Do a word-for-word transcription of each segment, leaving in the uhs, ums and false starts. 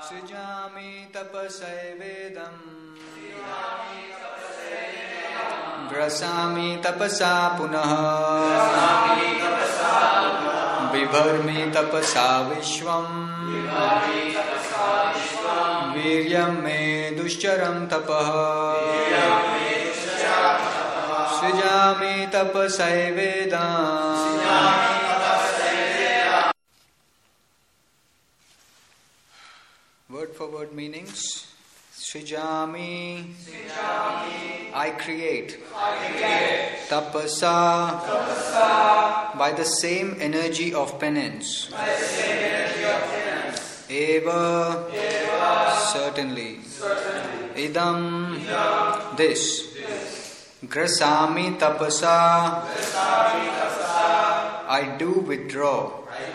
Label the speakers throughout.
Speaker 1: Srijami tapasaivedam Grasami tapasa punaha Vibharmi tapasa vishvam Viryam me dushcharam tapaha Srijami tapasaivedam. Word for word meanings. Srijami, Srijami. I create. I create. Tapasa, Tapasa. By the same energy of penance. By the same energy of penance. Eva, Eva. Certainly. Certainly. Idam, Idam. This. This. Grasami tapasa. Grasami tapasa. I do withdraw.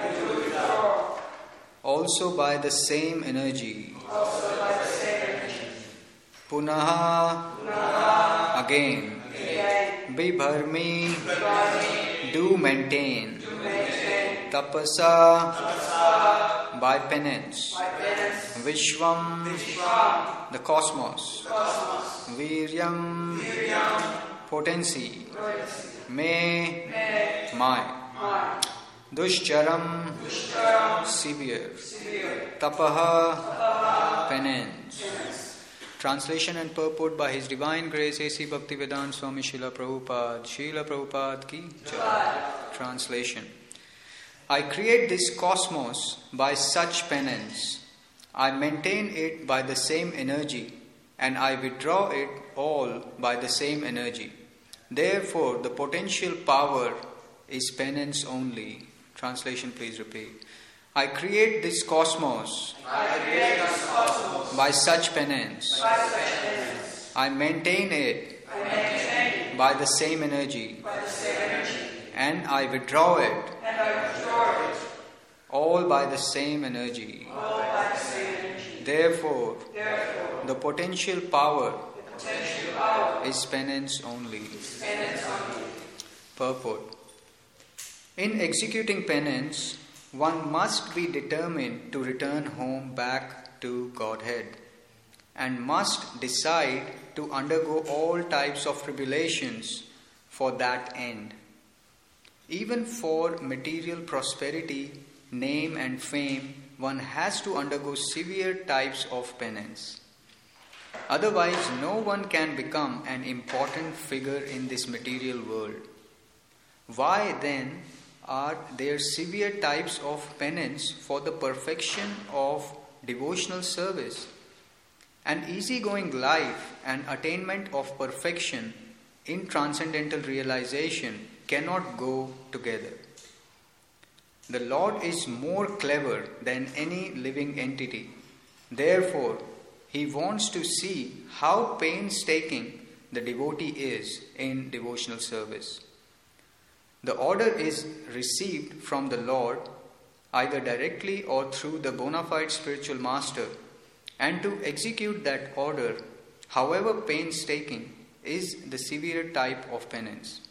Speaker 1: Also by the same energy. Also by the same energy. Punaha, Punaha. Again. Again. Bibharmi, Bibharmi. Do maintain. Do maintain. Tapasa, Tapasa. By penance. By penance. Vishwam, Vishwam. The cosmos. Cosmos. Viryam, Viryam. Potency. Potency. Me, Me. My. My. Dushcharam, Dushcharam. Severe. Severe. Tapaha, Tapaha. Penance. Penance. Translation and purport by His Divine Grace A C Bhaktivedanta Swami Srila Prabhupada. Srila Prabhupada ki jai. Translation. I create this cosmos by such penance. I maintain it by the same energy, and I withdraw it all by the same energy. Therefore, the potential power is penance only. Translation, please repeat. I create this cosmos, I create this cosmos by such penance. By such penance. I maintain it, I maintain by, the same energy, by the same energy, and I withdraw it, and I withdraw it all by the same energy. All by the same energy. Therefore, Therefore the potential power, the potential power is penance only. Is penance only. Purport. In executing penance, one must be determined to return home back to Godhead, and must decide to undergo all types of tribulations for that end. Even for material prosperity, name and fame, one has to undergo severe types of penance. Otherwise, no one can become an important figure in this material world. Why then are there severe types of penance for the perfection of devotional service? An easygoing life and attainment of perfection in transcendental realization cannot go together. The Lord is more clever than any living entity. Therefore, He wants to see how painstaking the devotee is in devotional service. The order is received from the Lord either directly or through the bona fide spiritual master, and to execute that order, however painstaking, is the severe type of penance.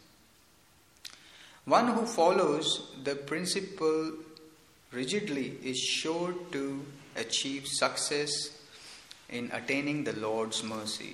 Speaker 1: One who follows the principle rigidly is sure to achieve success in attaining the Lord's mercy.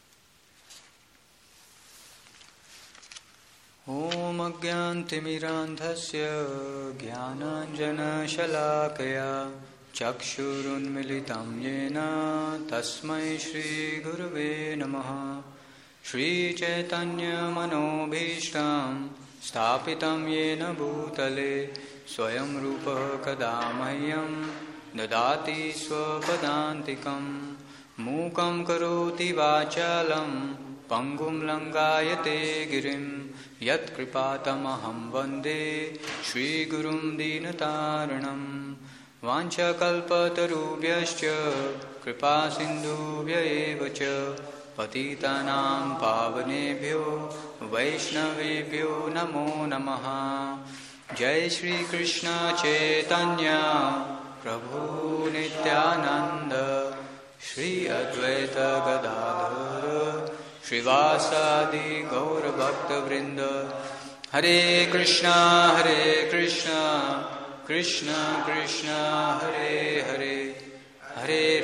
Speaker 1: Om Agyantimirandhasya Jnananjana Shalakaya Chakshurunmilitam Yena Tasmai Shri Gurave Namaha. Shri Chaitanya Manobhishtam Stapitam Yena Bhutale Swayam Rupa Kadamahyam Dadati Swapadantikam Mukam Karoti Vachalam Pangum Langayate Girim Yat Kripatamaham Vande Shri Gurum Dinataranam Vancha Kalpatarubhyascha Kripa Sindhubhya Evacha Patitanam Pavanebhyo Vaishnavebhyo Namo Namaha. Jai Shri Krishna Chaitanya Prabhu Nityananda Shri Advaita Gadadhara Shrivasadi Gaura Bhakta Vrinda. Hare Krishna Hare Krishna Krishna Krishna Hare Hare Hare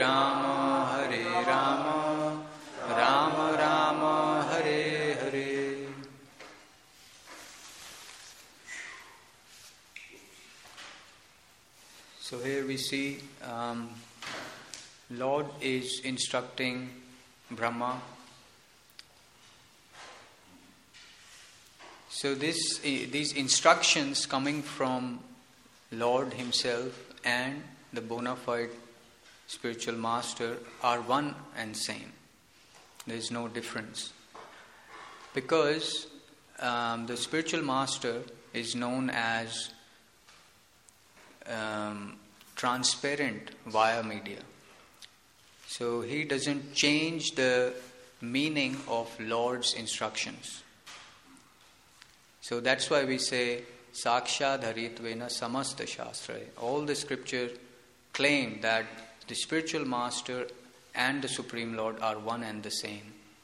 Speaker 1: So here we see um, Lord is instructing Brahma. So this, these instructions coming from Lord himself and the bona fide spiritual master are one and same. There is no difference. Because um, the spiritual master is known as um, transparent via media. So he doesn't change the meaning of Lord's instructions. So that's why we say Sakshat Dharitvena Samasta Shastra. All the scripture claim that the spiritual master and the Supreme Lord are one and the same.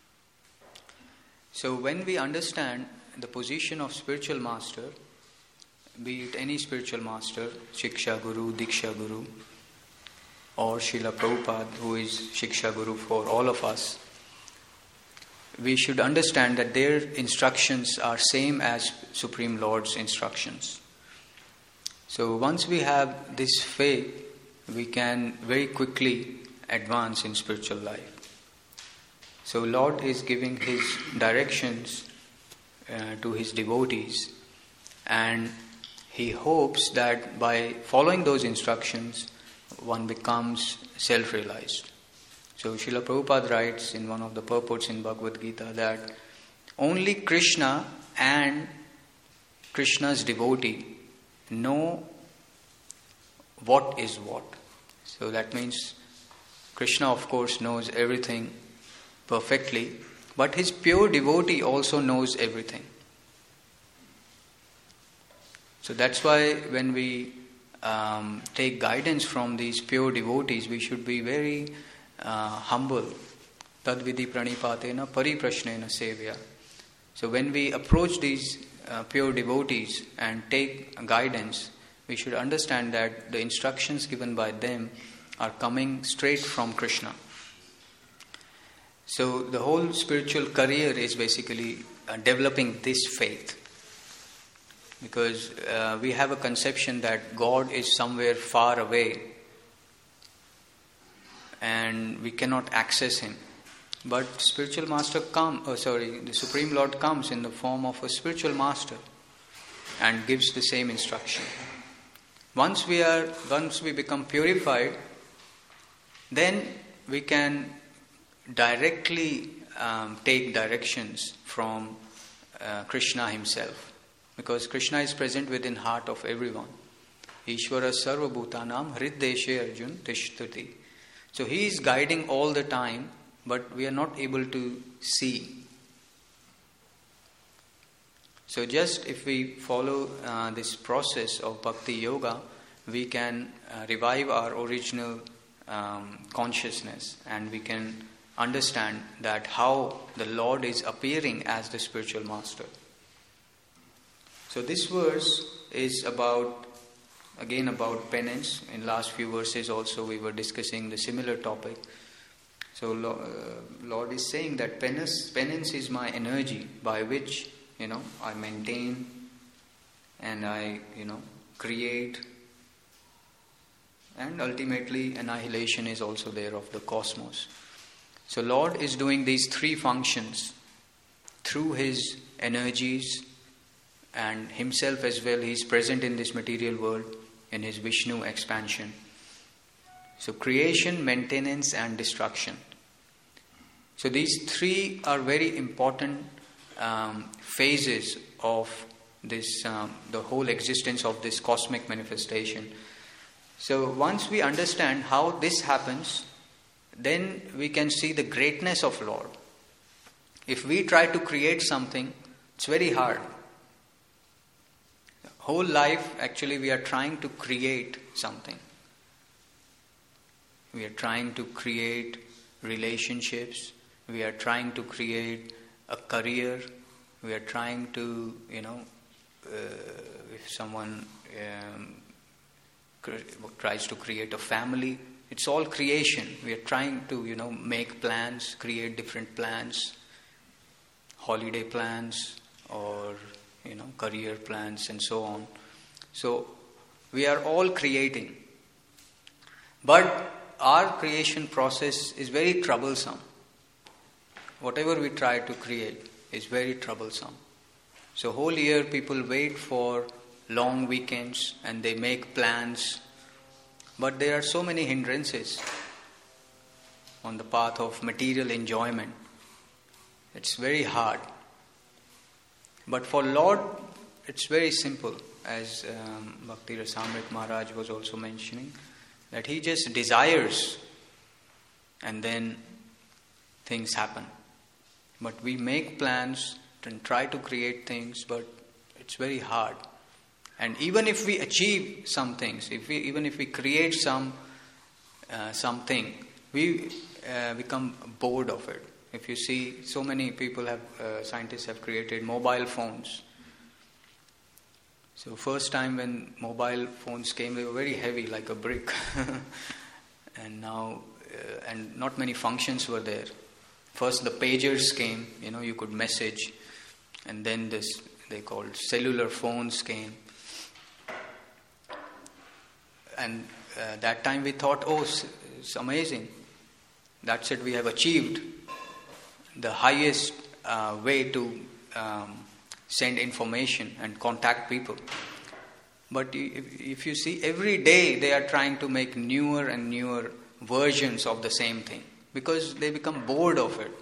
Speaker 1: So when we understand the position of spiritual master, be it any spiritual master, Shiksha Guru, Diksha Guru, or Srila Prabhupada, who is Shiksha Guru for all of us, we should understand that their instructions are same as Supreme Lord's instructions. So once we have this faith, we can very quickly advance in spiritual life. So Lord is giving His directions uh, to His devotees, and He hopes that by following those instructions, one becomes self-realized. So Srila Prabhupada writes in one of the purports in Bhagavad Gita that only Krishna and Krishna's devotee know what is what. So that means Krishna, of course, knows everything perfectly, but his pure devotee also knows everything. So that's why when we um, take guidance from these pure devotees, we should be very uh, humble. Tadvidi pranipatena pariprashnena sevya. So when we approach these uh, pure devotees and take guidance, we should understand that the instructions given by them are coming straight from Krishna. So the whole spiritual career is basically uh, developing this faith. Because uh, we have a conception that God is somewhere far away and we cannot access Him. But spiritual master come, oh sorry, the Supreme Lord comes in the form of a spiritual master and gives the same instruction. Once we are, once we become purified, then we can directly um, take directions from uh, Krishna himself. Because Krishna is present within heart of everyone. Ishvara sarva bhutanam hriddeshe arjun tishtati. So he is guiding all the time, but we are not able to see. So just if we follow uh, this process of bhakti yoga, we can uh, revive our original um, consciousness, and we can understand that how the Lord is appearing as the spiritual master. So this verse is about, again about penance. In last few verses also we were discussing the similar topic. So uh, Lord is saying that penance, penance is my energy by which, you know, I maintain and I, you know, create, and ultimately annihilation is also there of the cosmos. So Lord is doing these three functions through His energies, and Himself as well. He is present in this material world in His Vishnu expansion. So creation, maintenance and destruction. So these three are very important um, phases of this, um, the whole existence of this cosmic manifestation. So once we understand how this happens, then we can see the greatness of Lord. If we try to create something, it's very hard. Whole life, actually, we are trying to create something. We are trying to create relationships. We are trying to create a career. We are trying to, you know, uh, if someone um, tries to create a family, it's all creation. We are trying to, you know, make plans, create different plans, holiday plans, or you know, career plans and so on. So we are all creating. But our creation process is very troublesome. Whatever we try to create is very troublesome. So whole year people wait for long weekends and they make plans. But there are so many hindrances on the path of material enjoyment. It's very hard. But for Lord, it's very simple. As um, Bhakti Rasamrit Maharaj was also mentioning, that he just desires and then things happen. But we make plans and try to create things, but it's very hard. And even if we achieve some things, if we even if we create some uh, something, we uh, become bored of it. If you see, so many people have, uh, scientists have created mobile phones. So first time when mobile phones came, they were very heavy, like a brick. And now, uh, and not many functions were there. First the pagers came, you know, you could message. And then this, they called cellular phones came. And uh, that time we thought, oh, it's amazing. That's it, we have achieved the highest uh, way to um, send information and contact people. But if, if you see, every day they are trying to make newer and newer versions of the same thing because they become bored of it.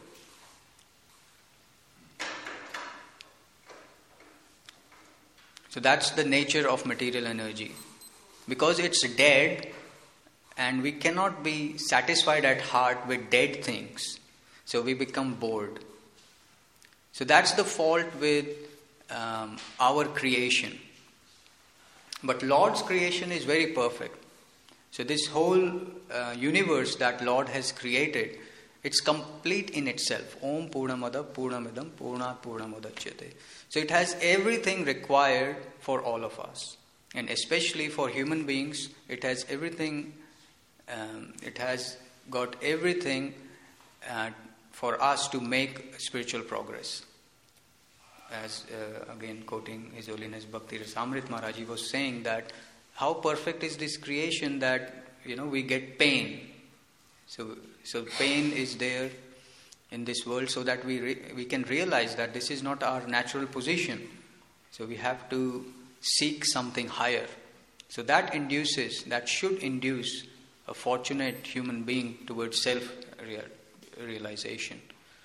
Speaker 1: So that's the nature of material energy. Because it's dead and we cannot be satisfied at heart with dead things. So we become bored. So that's the fault with um, our creation. But Lord's creation is very perfect. So this whole uh, universe that Lord has created, it's complete in itself. Om Purnamada Purnamidam Purnat Purnamudachyate. So it has everything required for all of us. And especially for human beings, it has everything, um, it has got everything uh, for us to make spiritual progress. As uh, again quoting His Holiness Bhakti Rasamrit Maharaj, he was saying that how perfect is this creation that, you know, we get pain. So, so pain is there in this world so that we re- we can realize that this is not our natural position. So we have to seek something higher. So that induces, that should induce a fortunate human being towards self-realization.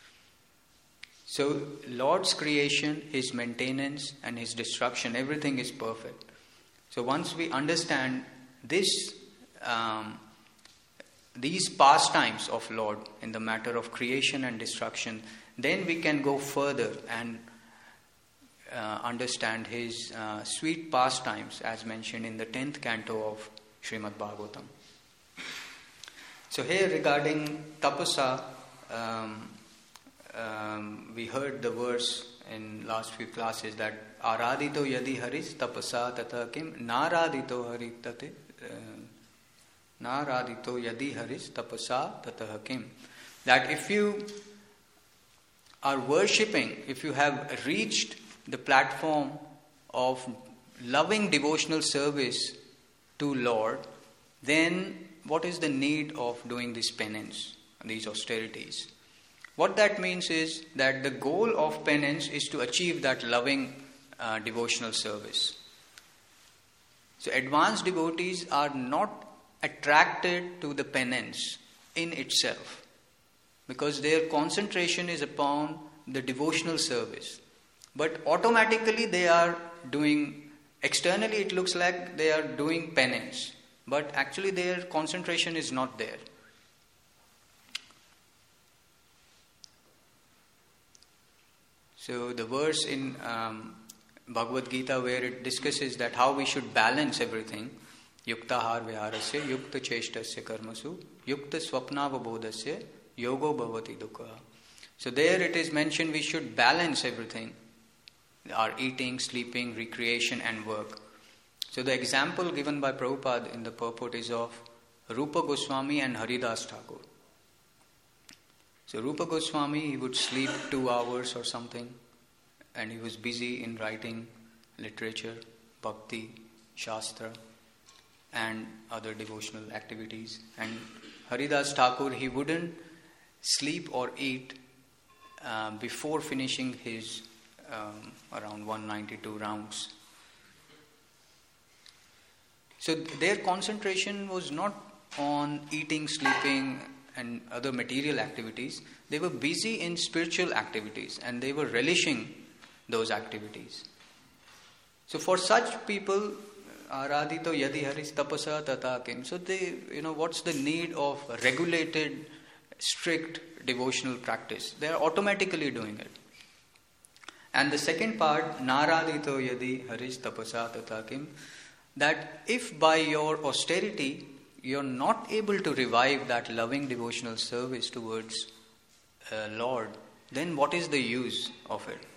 Speaker 1: So Lord's creation, His maintenance and His destruction, everything is perfect. So once we understand this, um, these pastimes of Lord in the matter of creation and destruction, then we can go further and Uh, understand His uh, sweet pastimes as mentioned in the tenth canto of Srimad Bhagavatam. So here regarding tapasa, um, um, we heard the verse in last few classes that aradito yadi haris tapasa tata kim naradito haritate uh, naradito yadi haris tapasa tata kim. That if you are worshipping, if you have reached the platform of loving devotional service to Lord, then what is the need of doing this penance, these austerities? What that means is that the goal of penance is to achieve that loving uh, devotional service. So advanced devotees are not attracted to the penance in itself because their concentration is upon the devotional service. But automatically they are doing, externally it looks like they are doing penance. But actually their concentration is not there. So the verse in um, Bhagavad Gita where it discusses that how we should balance everything. Yukta har viharasya, yukta cheshtasya karmasu, yukta swapnavabodhasya, yogo bhavati dukkha. So there it is mentioned we should balance everything. Our eating, sleeping, recreation and work. So the example given by Prabhupada in the purport is of Rupa Goswami and Haridas Thakur. So Rupa Goswami, he would sleep two hours or something and he was busy in writing literature, bhakti, shastra. and other devotional activities. And Haridas Thakur, he wouldn't sleep or eat uh, before finishing his um, around one hundred ninety-two rounds. So their concentration was not on eating, sleeping and other material activities. They were busy in spiritual activities and they were relishing those activities. So for such people, aradhito yadi haris tapasa tata kim. So they, you know, what's the need of regulated, strict devotional practice? They are automatically doing it. And the second part, naradhito yadi haris tapasa tata kim, that if by your austerity you're not able to revive that loving devotional service towards uh, Lord, then what is the use of it?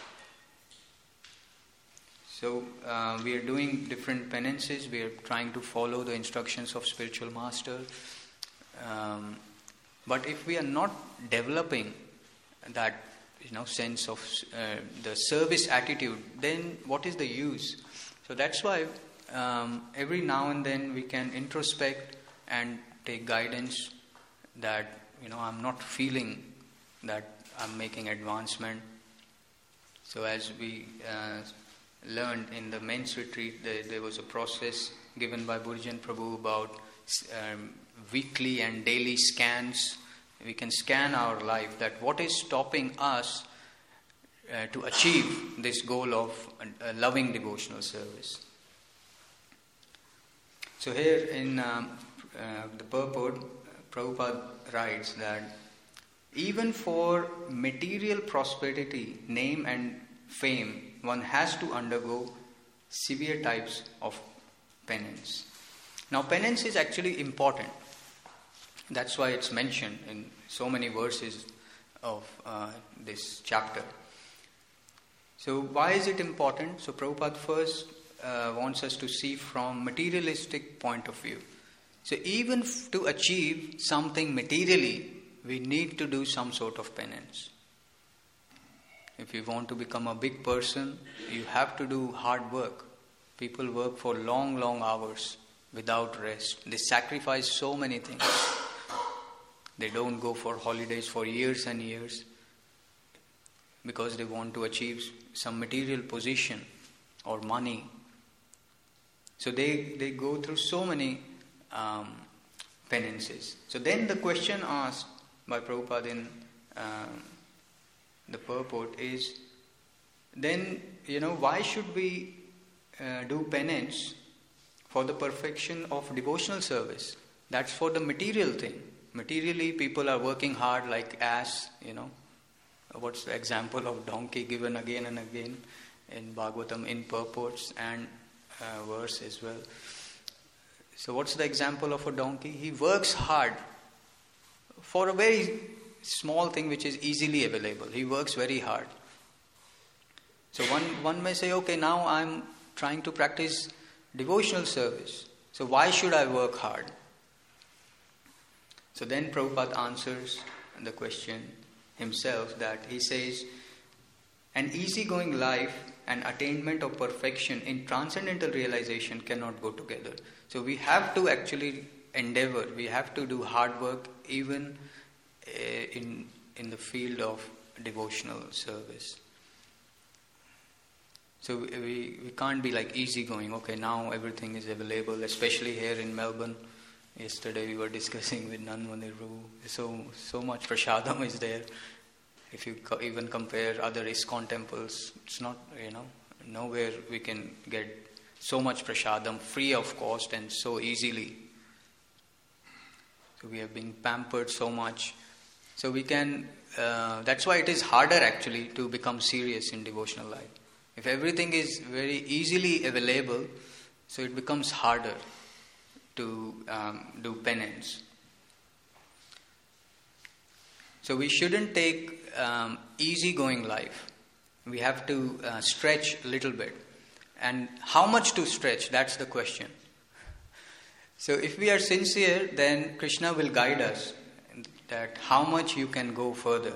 Speaker 1: So uh, we are doing different penances. We are trying to follow the instructions of spiritual master. Um, but if we are not developing that, you know, sense of uh, the service attitude, then what is the use? So that's why um, every now and then we can introspect and take guidance that, you know, I'm not feeling that I'm making advancement. So as we uh, learned in the men's retreat, there, there was a process given by Burjan Prabhu about um, weekly and daily scans. We can scan our life, that what is stopping us uh, to achieve this goal of a, a loving devotional service. So here in um, uh, the purport, Prabhupada writes that even for material prosperity, name and fame, one has to undergo severe types of penance. Now, penance is actually important. That's why it's mentioned in so many verses of uh, this chapter. So, why is it important? So, Prabhupada first uh, wants us to see from materialistic point of view. So, even f- to achieve something materially, we need to do some sort of penance. If you want to become a big person, you have to do hard work. People work for long, long hours without rest. They sacrifice so many things. They don't go for holidays for years and years because they want to achieve some material position or money. So they, they go through so many um, penances. So then the question asked by Prabhupada in uh, the purport is, then, you know, why should we uh, do penance for the perfection of devotional service? That's for the material thing. Materially, people are working hard like ass, you know. What's the example of donkey given again and again in Bhagavatam in purports and uh, verse as well. So what's the example of a donkey? He works hard for a very small thing which is easily available. He works very hard. So one, one may say, okay, now I'm trying to practice devotional service. So why should I work hard? So then Prabhupada answers the question himself, that he says, an easygoing life and attainment of perfection in transcendental realization cannot go together. So we have to actually endeavor, we have to do hard work even uh, in in the field of devotional service. So we, we can't be like easygoing, okay, now everything is available, especially here in Melbourne. Yesterday we were discussing with Nanmaniru, so so much prasadam is there. If you co- even compare other ISKCON temples, it's not, you know, nowhere we can get so much prasadam free of cost and so easily. So we are being pampered so much. So we can, uh, that's why it is harder actually to become serious in devotional life. If everything is very easily available, so it becomes harder to um, do penance. So we shouldn't take um, easy-going life. We have to uh, stretch a little bit. And how much to stretch? That's the question. So if we are sincere, then Krishna will guide us that how much you can go further.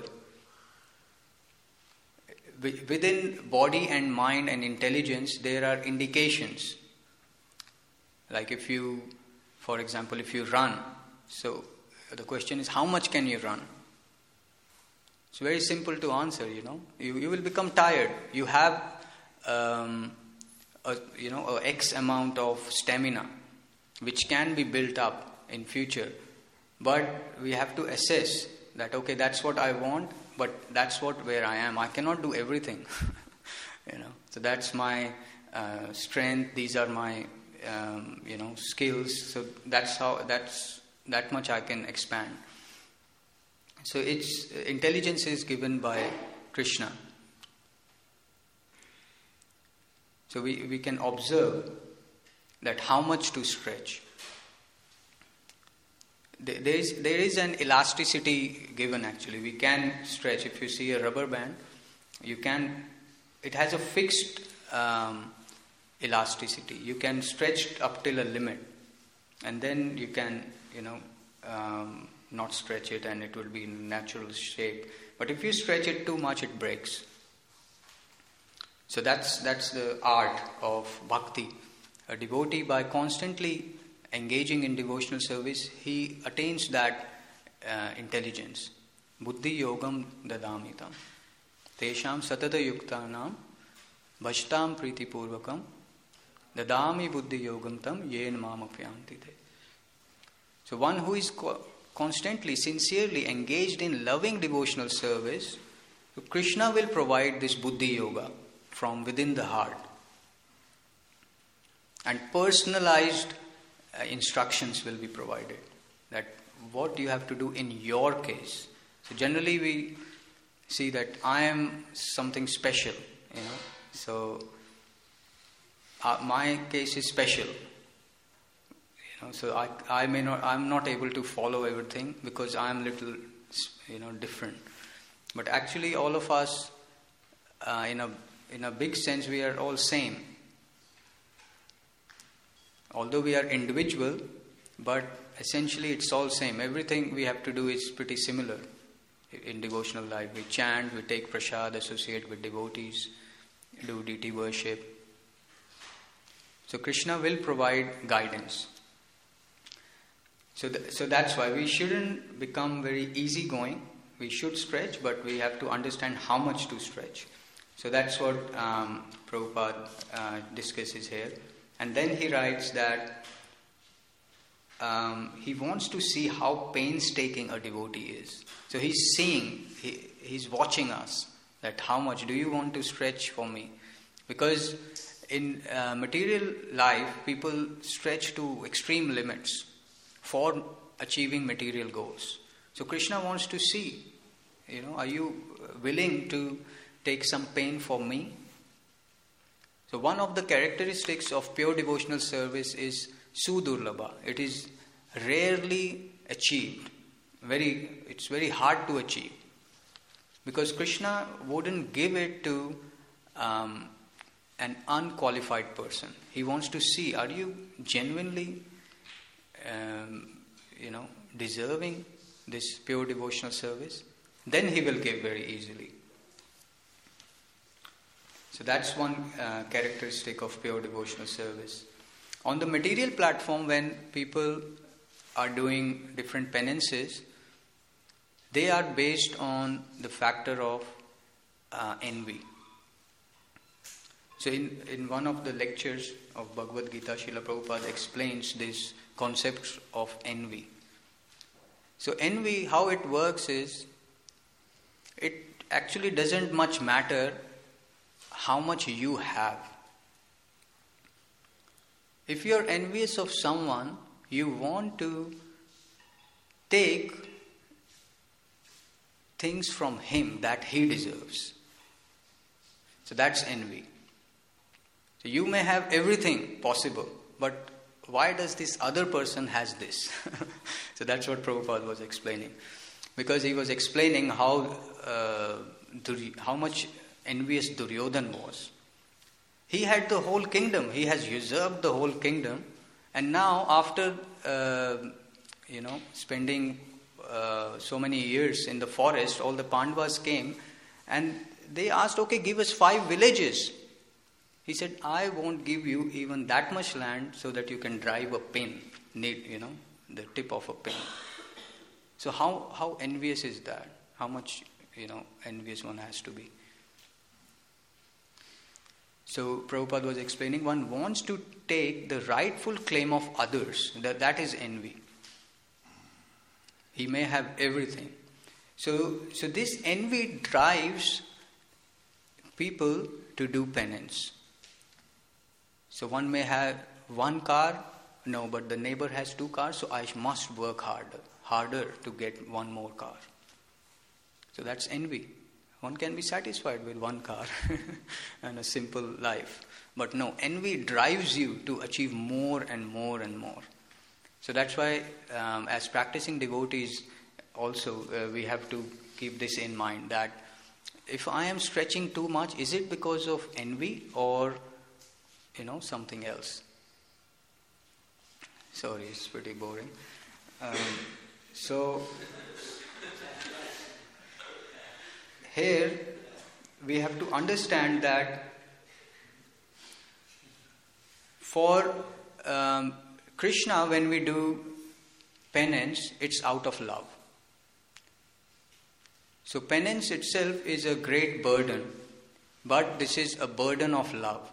Speaker 1: Within body and mind and intelligence, there are indications. Like if you, for example, if you run, so the question is, how much can you run? It's very simple to answer, you know. You, you will become tired. You have, um, a, you know, a X amount of stamina, which can be built up in future. But we have to assess that, okay, that's what I want, but that's what where I am. I cannot do everything, you know. So that's my uh, strength. These are my, um, you know, skills. So that's how that's that much I can expand. So it's intelligence is given by Krishna. So we, we can observe that how much to stretch. There is, there is an elasticity given actually. We can stretch. If you see a rubber band, you can, it has a fixed um, elasticity. You can stretch up till a limit, and then you can, you know, um, not stretch it and it will be in natural shape. But if you stretch it too much, it breaks. So that's that's the art of bhakti. A devotee, by constantly engaging in devotional service, he attains that uh, intelligence. Buddhi yogam dadamitam. Tesham satata yuktanam bhajtam priti purvakam dadami buddhi yogam tam yen mamapyanti te. So one who is co- constantly, sincerely engaged in loving devotional service, so Krishna will provide this buddhi yoga from within the heart. And personalized uh, instructions will be provided. That what you have to do in your case. So generally we see that I am something special, you know. So uh, my case is special. You know, so I I may not I'm not able to follow everything because I am little, you know, different. But actually all of us, uh, in a in a big sense, we are all same. Although we are individual, but essentially it's all same. Everything we have to do is pretty similar in devotional life. We chant, we take prasad, associate with devotees, do deity worship. So Krishna will provide guidance. So, th- so that's why we shouldn't become very easygoing. We should stretch, but we have to understand how much to stretch. So that's what um, Prabhupada uh, discusses here. And then he writes that um, he wants to see how painstaking a devotee is. So he's seeing, he, he's watching us, that how much do you want to stretch for me? Because in uh, material life, people stretch to extreme limits for achieving material goals. So Krishna wants to see, you know, are you willing to take some pain for me? So one of the characteristics of pure devotional service is sudurlabha. It is rarely achieved. Very, it's very hard to achieve. Because Krishna wouldn't give it to um, an unqualified person. He wants to see, are you genuinely, um, you know, deserving this pure devotional service? Then he will give very easily. So that's one uh, characteristic of pure devotional service. On the material platform, when people are doing different penances, they are based on the factor of uh, envy. So in, in one of the lectures of Bhagavad Gita, Srila Prabhupada explains this concept of envy. So envy, how it works is, it actually doesn't much matter how much you have. If you are envious of someone, you want to take things from him that he deserves. So that's envy. So you may have everything possible, but why does this other person has this? So that's what Prabhupada was explaining. Because he was explaining how uh, how much envious Duryodhan was. He had the whole kingdom. He has usurped the whole kingdom. And now after, uh, you know, spending uh, so many years in the forest, all the Pandavas came and they asked, okay, give us five villages. He said, I won't give you even that much land so that you can drive a pin, need, you know, the tip of a pin. So how, how envious is that? How much, you know, envious one has to be. So Prabhupada was explaining, one wants to take the rightful claim of others. That, that is envy. He may have everything. So, so this envy drives people to do penance. So one may have one car, no, but the neighbor has two cars, so I must work harder, harder to get one more car. So that's envy. One can be satisfied with one car and a simple life. But no, envy drives you to achieve more and more and more. So that's why um, as practicing devotees also uh, we have to keep this in mind, that if I am stretching too much, is it because of envy or, you know, something else? Sorry, it's pretty boring. Um, so here we have to understand that for um, Krishna, when we do penance, it's out of love. So penance itself is a great burden, but this is a burden of love.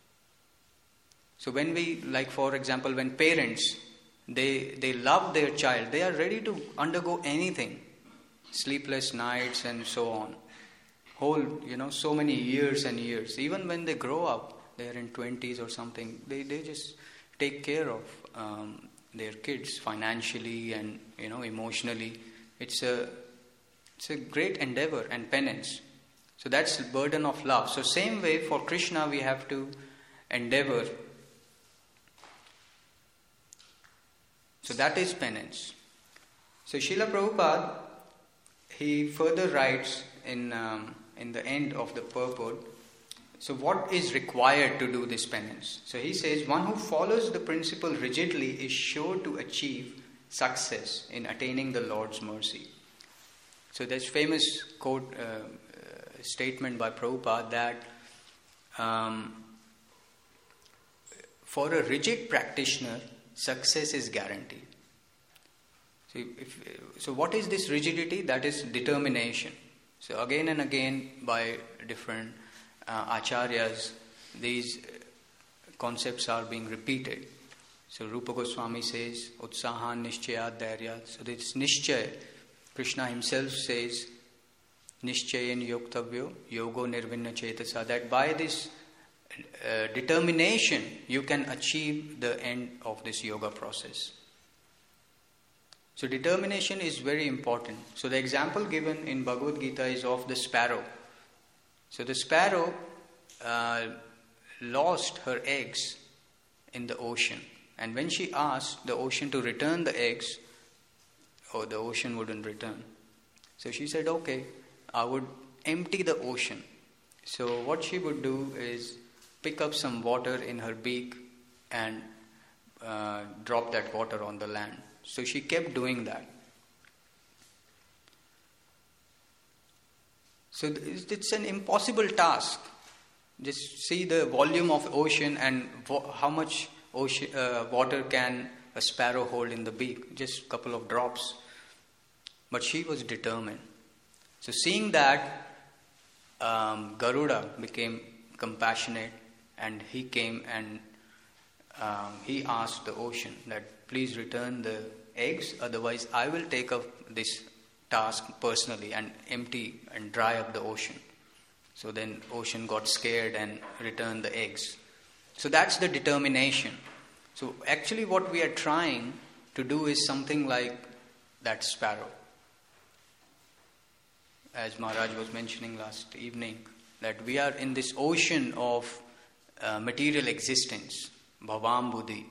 Speaker 1: So when we, like for example, when parents, they they love their child, they are ready to undergo anything, sleepless nights and so on. Whole, you know, so many years and years. Even when they grow up, they are in twenties or something, they, they just take care of um, their kids financially and, you know, emotionally. It's a it's a great endeavor and penance. So that's the burden of love. So same way for Krishna we have to endeavor. So that is penance. So Srila Prabhupada, he further writes in um, in the end of the purport, so what is required to do this penance? So he says, one who follows the principle rigidly is sure to achieve success in attaining the Lord's mercy. So there's famous quote, uh, uh, statement by Prabhupada that um, for a rigid practitioner, success is guaranteed. So, if, so what is this rigidity? That is determination. So again and again by different uh, acharyas, these concepts are being repeated. So Rupa Goswami says, Utsahan Nishchayat Dhairya. So this Nishchay, Krishna himself says, Nishchayen Yoktavyo, Yogo Nirvinna Chetasa, that by this uh, determination you can achieve the end of this yoga process. So determination is very important. So the example given in Bhagavad Gita is of the sparrow. So the sparrow uh, lost her eggs in the ocean. And when she asked the ocean to return the eggs, oh, the ocean wouldn't return. So she said, okay, I would empty the ocean. So what she would do is pick up some water in her beak and uh, drop that water on the land. So she kept doing that. So it's an impossible task. Just see the volume of ocean and vo- how much ocean, uh, water can a sparrow hold in the beak. Just a couple of drops. But she was determined. So seeing that, um, Garuda became compassionate and he came and um, he asked the ocean that please return the eggs, otherwise I will take up this task personally and empty and dry up the ocean. So then ocean got scared and returned the eggs. So that's the determination. So actually what we are trying to do is something like that sparrow. As Maharaj was mentioning last evening, that we are in this ocean of uh, material existence, bhavam buddhi.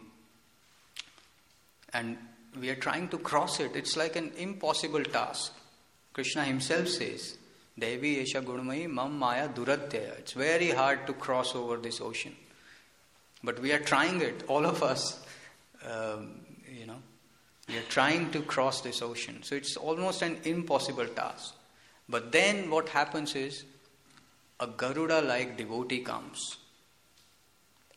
Speaker 1: And we are trying to cross it. It's like an impossible task. Krishna himself says, Devi Esha Gunamayi Mam Maya Duratyaya. It's very hard to cross over this ocean. But we are trying it, all of us, um, you know, we are trying to cross this ocean. So it's almost an impossible task. But then what happens is, a Garuda-like devotee comes.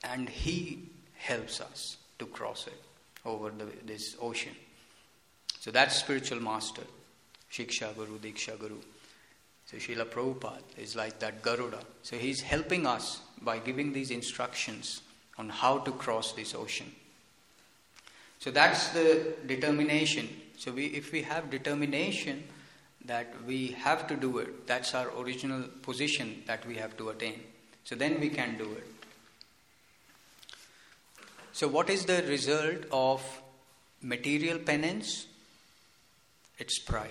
Speaker 1: and he helps us to cross it over the, this ocean. So that's spiritual master, Shiksha Guru, Diksha Guru. So Srila Prabhupada is like that Garuda. So he's helping us by giving these instructions on how to cross this ocean. So that's the determination. So we, if we have determination that we have to do it, that's our original position that we have to attain. So then we can do it. So what is the result of material penance? It's pride.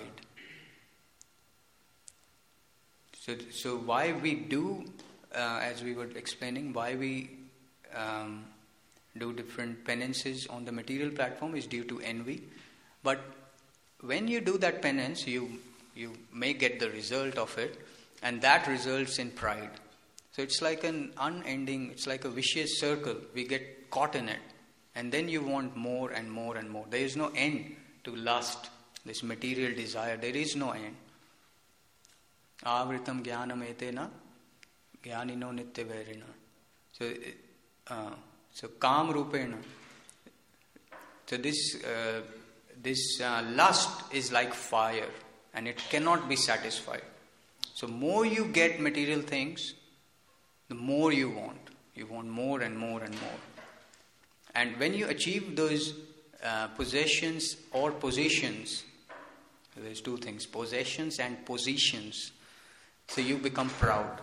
Speaker 1: So, so why we do, uh, as we were explaining, why we um, do different penances on the material platform is due to envy. But when you do that penance, you you may get the result of it, and that results in pride. So it's like an unending, it's like a vicious circle. We get caught in it, and then you want more and more and more. There is no end to lust, this material desire. There is no end. Avritam jnanam etena jnanino nitya vairina. So, uh, so kam rupena. So this uh, this uh, lust is like fire, and it cannot be satisfied. So more you get material things, the more you want. You want more and more and more. And when you achieve those uh, possessions or positions, there's two things, possessions and positions. So you become proud.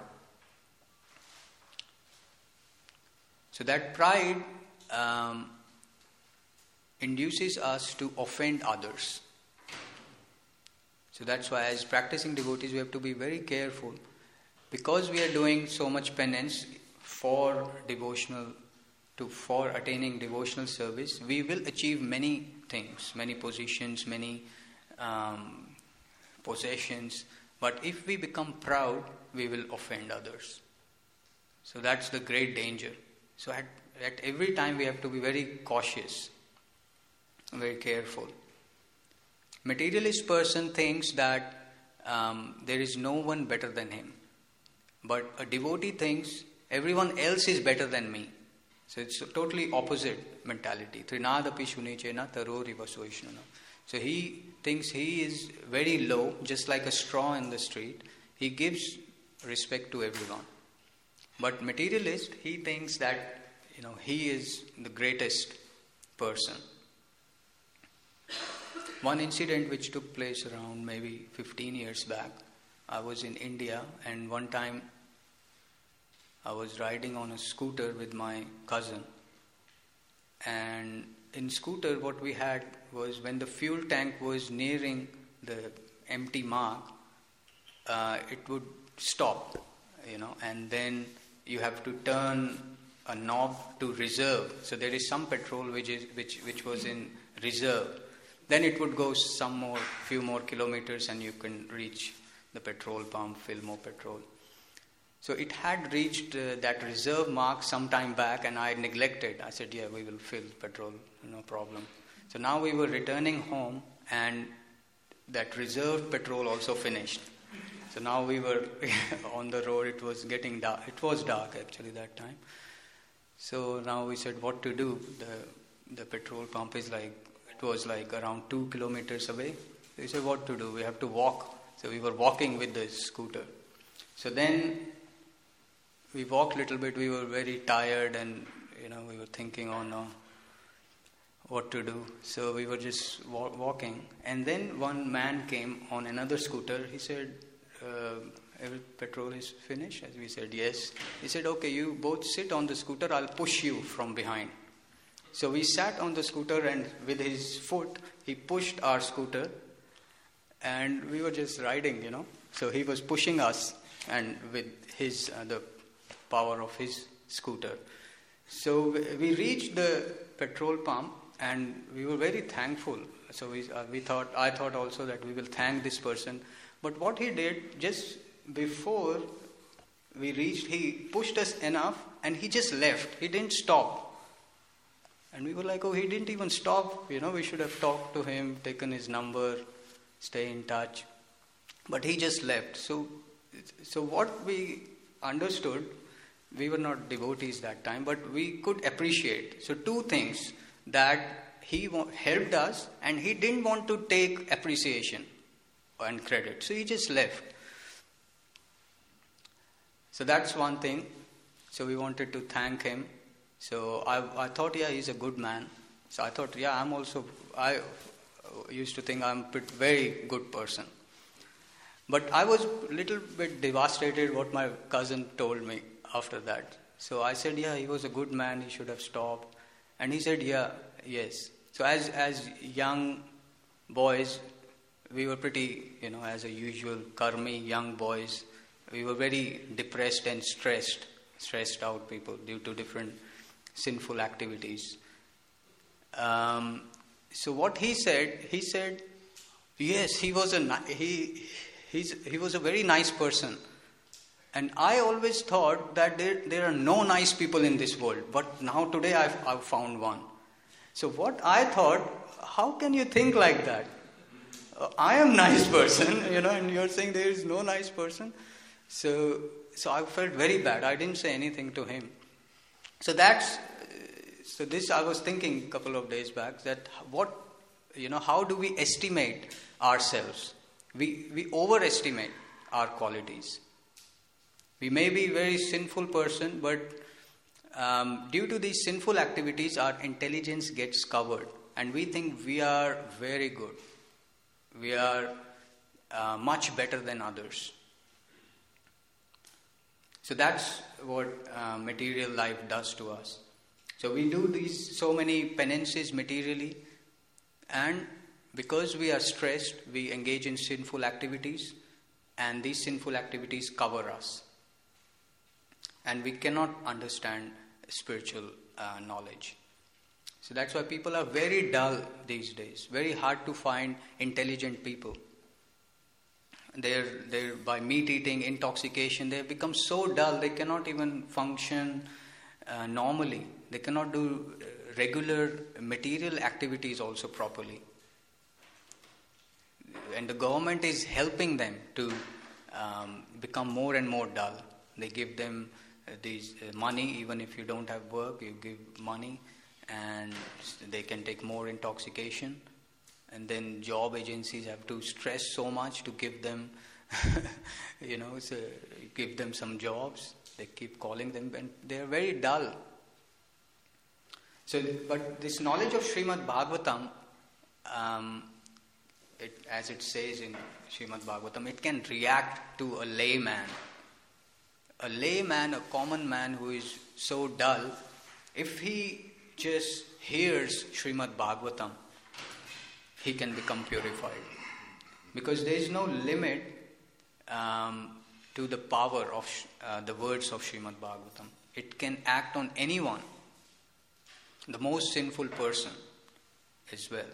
Speaker 1: So that pride um, induces us to offend others. So that's why as practicing devotees we have to be very careful. Because we are doing so much penance for devotional, to for attaining devotional service, we will achieve many things, many positions, many um, possessions. But if we become proud, we will offend others. So that's the great danger. So at, at every time we have to be very cautious, very careful. Materialist person thinks that um, there is no one better than him. But a devotee thinks everyone else is better than me. So it's a totally opposite mentality. Trinadapi shunichena taroriva soishnana. So he thinks he is very low, just like a straw in the street. He gives respect to everyone. But materialist, he thinks that, you know, he is the greatest person. One incident which took place around maybe fifteen years back, I was in India, and one time I was riding on a scooter with my cousin. And in scooter what we had was, when the fuel tank was nearing the empty mark, uh, it would stop, you know, and then you have to turn a knob to reserve. So there is some petrol which is which which was in reserve. Then it would go some more, few more kilometers, and you can reach the petrol pump, fill more petrol. So it had reached uh, that reserve mark some time back, and I neglected. I said, yeah, we will fill petrol, no problem. So now we were returning home, and that reserved petrol also finished. So now we were on the road. It was getting dark. It was dark actually that time. So now we said what to do. The the petrol pump is like, it was like around two kilometers away. So we said what to do. We have to walk. So we were walking with the scooter. So then we walked a little bit. We were very tired, and you know we were thinking, oh no, what to do. So we were just wa- walking, and then one man came on another scooter. He said, uh, every petrol is finished? As we said, yes. He said, okay, you both sit on the scooter, I'll push you from behind. So we sat on the scooter, and with his foot, he pushed our scooter, and we were just riding, you know. So he was pushing us, and with his, uh, the power of his scooter. So we reached the petrol pump, and we were very thankful. So we, uh, we thought, I thought also that we will thank this person. But what he did, just before we reached, he pushed us enough, and he just left. He didn't stop. And we were like, oh, he didn't even stop. You know, we should have talked to him, taken his number, stay in touch. But he just left. So, so what we understood we were not devotees that time, but we could appreciate. So two things, that he helped us and he didn't want to take appreciation and credit. So he just left. So that's one thing. So we wanted to thank him. So I, I thought, yeah, he's a good man. So I thought, yeah, I'm also, I used to think I'm a very good person. But I was a little bit devastated what my cousin told me after that. So I said, yeah, he was a good man, he should have stopped. And he said, yeah, yes. So as as young boys, we were pretty, you know, as a usual karmi young boys, we were very depressed and stressed, stressed out people due to different sinful activities. Um, so what he said, he said, yes, he was a he he's, he was a very nice person. And I always thought that there, there are no nice people in this world. But now today I've, I've found one. So what I thought, how can you think like that? Uh, I am a nice person, you know, and you're saying there is no nice person. So so I felt very bad. I didn't say anything to him. So that's, so this I was thinking a couple of days back, that what, you know, how do we estimate ourselves? We, we overestimate our qualities. We may be a very sinful person, but um, due to these sinful activities, our intelligence gets covered. And we think we are very good. We are uh, much better than others. So that's what uh, material life does to us. So we do these so many penances materially, and because we are stressed, we engage in sinful activities, and these sinful activities cover us. And we cannot understand spiritual uh, knowledge. So that's why people are very dull these days. Very hard to find intelligent people. They're, they're by meat eating, intoxication, they have become so dull they cannot even function uh, normally. They cannot do regular material activities also properly. And the government is helping them to um, become more and more dull. They give them these uh, money, even if you don't have work, you give money, and they can take more intoxication. And then job agencies have to stress so much to give them, you know, so give them some jobs. They keep calling them, and they are very dull. So, but this knowledge of Srimad Bhagavatam, um, it, as it says in Srimad Bhagavatam, it can react to a layman. A layman, a common man who is so dull, if he just hears Srimad Bhagavatam, he can become purified. Because there is no limit um, to the power of uh, the words of Srimad Bhagavatam. It can act on anyone, the most sinful person as well.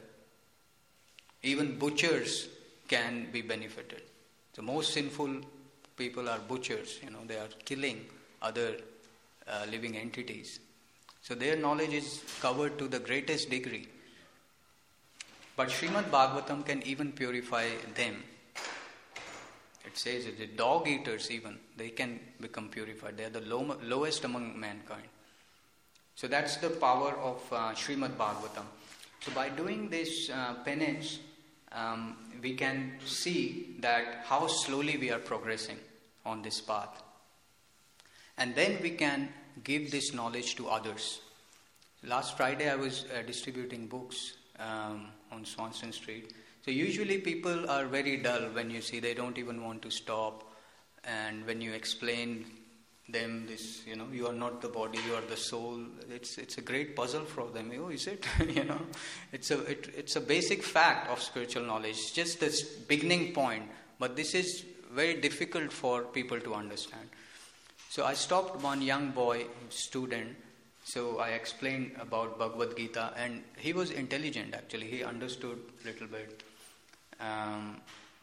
Speaker 1: Even butchers can be benefited. The most sinful people are butchers, you know, they are killing other uh, living entities. So their knowledge is covered to the greatest degree. But Srimad Bhagavatam can even purify them. It says that the dog eaters even, they can become purified. They are the low, lowest among mankind. So that's the power of uh, Srimad Bhagavatam. So by doing this uh, penance, um, we can see that how slowly we are progressing on this path. And then we can give this knowledge to others. Last Friday I was uh, distributing books um, on Swanson Street. So usually people are very dull when you see they don't even want to stop. And when you explain them this, you know, you are not the body, you are the soul. It's it's a great puzzle for them. Oh, is it? you know, it's a it, it's a basic fact of spiritual knowledge. It's just this beginning point, but this is very difficult for people to understand. So I stopped one young boy, student. So I explained about Bhagavad Gita, and he was intelligent actually. He understood a little bit, um,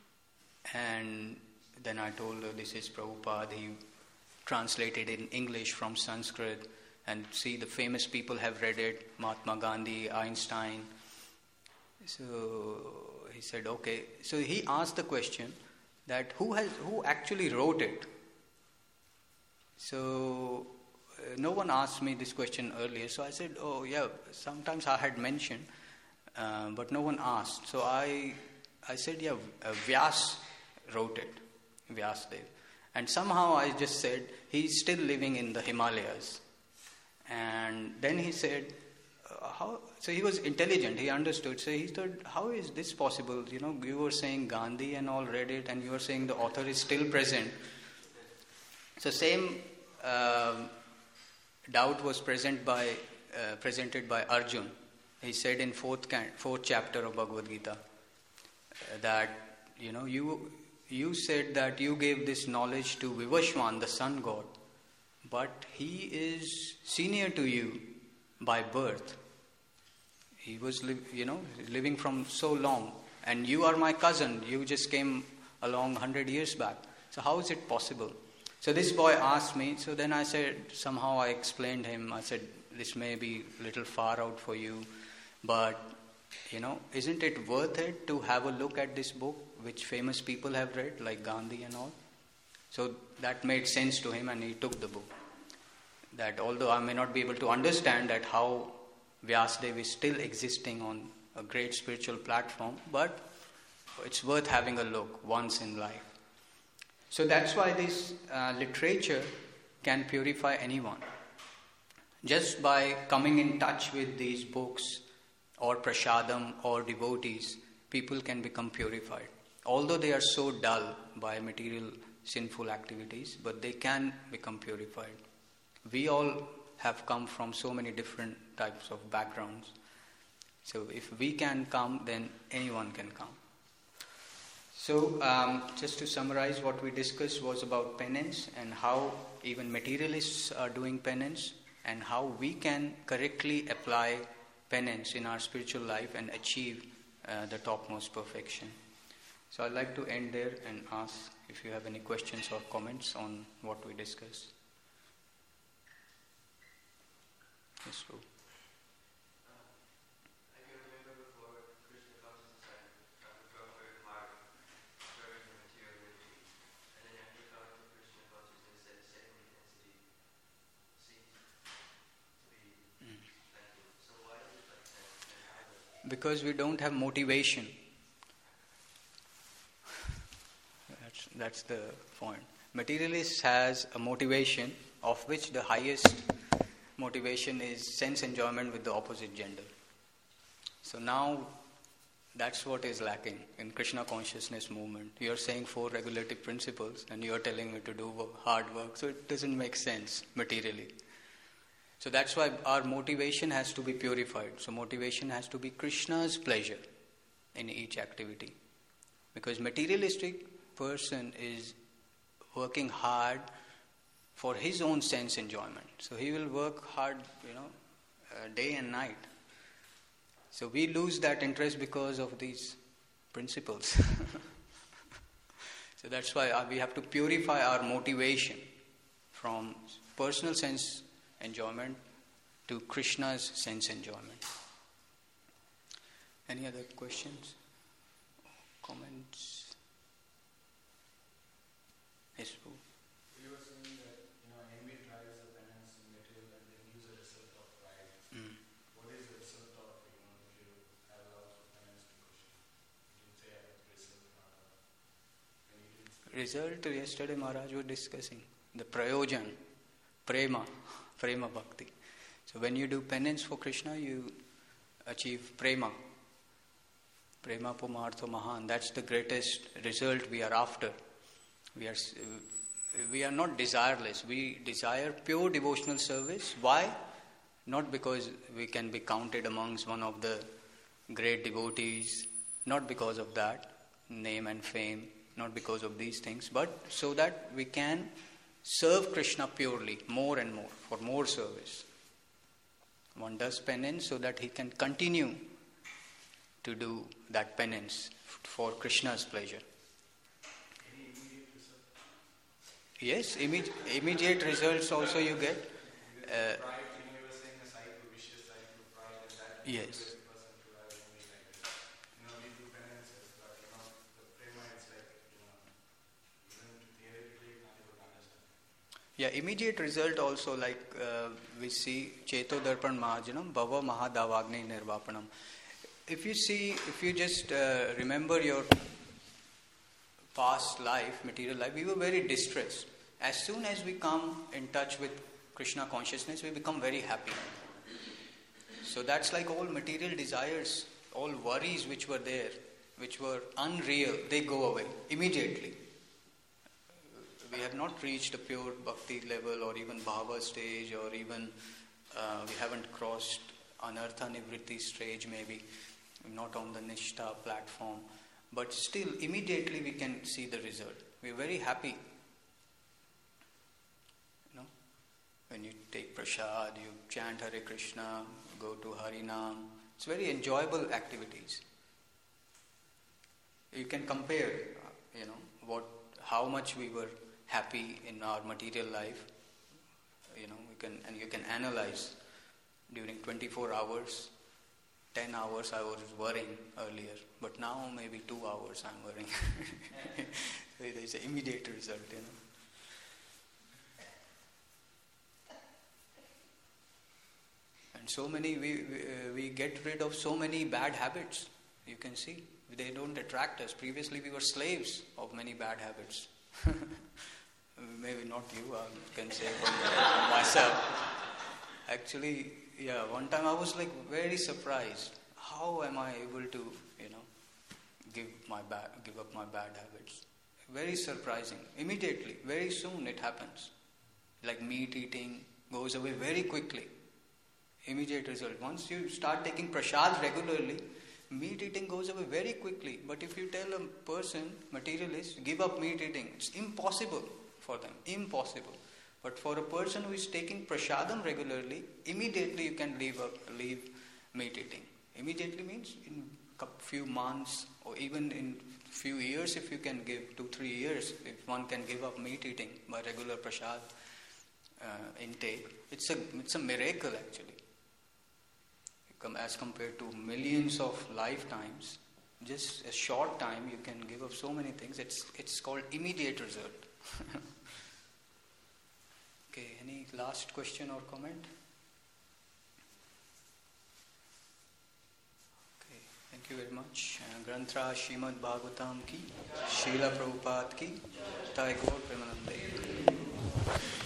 Speaker 1: and then I told her this is Prabhupada. He translated in English from Sanskrit, and see the famous people have read it, Mahatma Gandhi, Einstein. So he said, okay. So he asked the question that who has who actually wrote it? So uh, no one asked me this question earlier, so I said, oh yeah, sometimes I had mentioned, uh, but no one asked. So I I said, yeah, uh, Vyas wrote it, Vyasdev. And somehow I just said, he's still living in the Himalayas. And then he said, uh, how? So he was intelligent, he understood. So he thought, how is this possible? You know, you were saying Gandhi and all read it, and you were saying the author is still present. So same uh, doubt was present by, uh, presented by Arjun. He said in fourth, can- fourth chapter of Bhagavad Gita uh, that, you know, you... You said that you gave this knowledge to Vivashwan, the sun god, but he is senior to you by birth. He was, li- you know, living from so long, and you are my cousin. You just came along hundred years back. So how is it possible? So this boy asked me. So then I said, somehow I explained him. I said, this may be a little far out for you, but you know, isn't it worth it to have a look at this book, which famous people have read, like Gandhi and all? So that made sense to him, and he took the book. That although I may not be able to understand that how Vyasdev is still existing on a great spiritual platform, but it's worth having a look once in life. So that's why this uh, literature can purify anyone. Just by coming in touch with these books, or prasadam, or devotees, people can become purified. Although they are so dull by material sinful activities, but they can become purified. We all have come from so many different types of backgrounds. So if we can come, then anyone can come. So um, just to summarize, what we discussed was about penance and how even materialists are doing penance, and how we can correctly apply penance in our spiritual life and achieve uh, the topmost perfection. So I'd like to end there and ask if you have any questions or comments on what we discussed. Yes, Prabhu. Because we don't have motivation. That's, that's the point. Materialist has a motivation, of which the highest motivation is sense enjoyment with the opposite gender. So now that's what is lacking in Krishna consciousness movement. You are saying four regulative principles and you are telling me to do hard work, so it doesn't make sense materially. So that's why our motivation has to be purified. So motivation has to be Krishna's pleasure in each activity. Because materialistic person is working hard for his own sense enjoyment. So he will work hard, you know, uh, day and night. So we lose that interest because of these principles. So that's why we have to purify our motivation from personal sense enjoyment to Krishna's sense enjoyment. Any other questions? Comments? Yes, Prabhu.
Speaker 2: You were saying that, you know, envy drives the penance in material and then use a result of pride. Mm. What is the result of, you know, if you have lots of penance to Krishna? You didn't say a result.
Speaker 1: Result, yesterday Maharaj was discussing the prayojan, prema, prema bhakti. So when you do penance for Krishna, you achieve prema. Prema pumartho mahan. That's the greatest result we are after. We are we are not desireless. We desire pure devotional service. Why? Not because we can be counted amongst one of the great devotees. Not because of that, name and fame. Not because of these things. But so that we can serve Krishna purely, more and more, for more service. One does penance so that he can continue to do that penance for Krishna's pleasure.
Speaker 2: Any immediate result?
Speaker 1: Yes, imme- immediate results also you get. Uh,
Speaker 2: pride, you were saying a cycle, vicious cycle of pride, and that
Speaker 1: yes.
Speaker 2: person to have envy like this. You know, we do penances, but you know, the prema is like, you know, even theoretically you can't able to understand.
Speaker 1: Yeah, immediate result also, like uh, we see Cheto Darpan Mahajanam, Bhava Mahadavagni Nirvapanam. If you see, if you just uh, remember your past life, material life, we were very distressed. As soon as we come in touch with Krishna consciousness, we become very happy. So that's like all material desires, all worries which were there, which were unreal, they go away immediately. We have not reached a pure bhakti level or even bhava stage, or even uh, we haven't crossed anartha nivritti stage, maybe not on the nishtha platform, but still immediately we can see the result. We are very happy. You know, when you take prasad, you chant Hare Krishna, go to Harinam, it's very enjoyable activities. You can compare, you know, what, how much we were happy in our material life, you know, we can, and you can analyze during twenty-four hours, ten hours I was worrying earlier, but now maybe two hours I'm worrying. So there's an immediate result, you know. And so many, we, we, uh, we get rid of so many bad habits, you can see. They don't attract us. Previously we were slaves of many bad habits. Maybe not you, I can say from myself. Actually, yeah, one time I was like very surprised. How am I able to, you know, give my bad, give up my bad habits? Very surprising. Immediately, very soon it happens. Like meat eating goes away very quickly. Immediate result. Once you start taking prasad regularly, meat eating goes away very quickly. But if you tell a person, materialist, give up meat eating, it's impossible for them. Impossible. But for a person who is taking prasadam regularly, immediately you can leave up, leave meat eating. Immediately means in a few months or even in few years, if you can give, two, three years, if one can give up meat eating by regular prasad uh, intake, it's a, it's a miracle actually. As compared to millions of lifetimes, just a short time you can give up so many things. It's it's called immediate result. Okay, any last question or comment? Okay, thank you very much. Uh, Granthra Srimad Bhagavatam ki, Srila Prabhupada ki, Jai Gaur Premanande.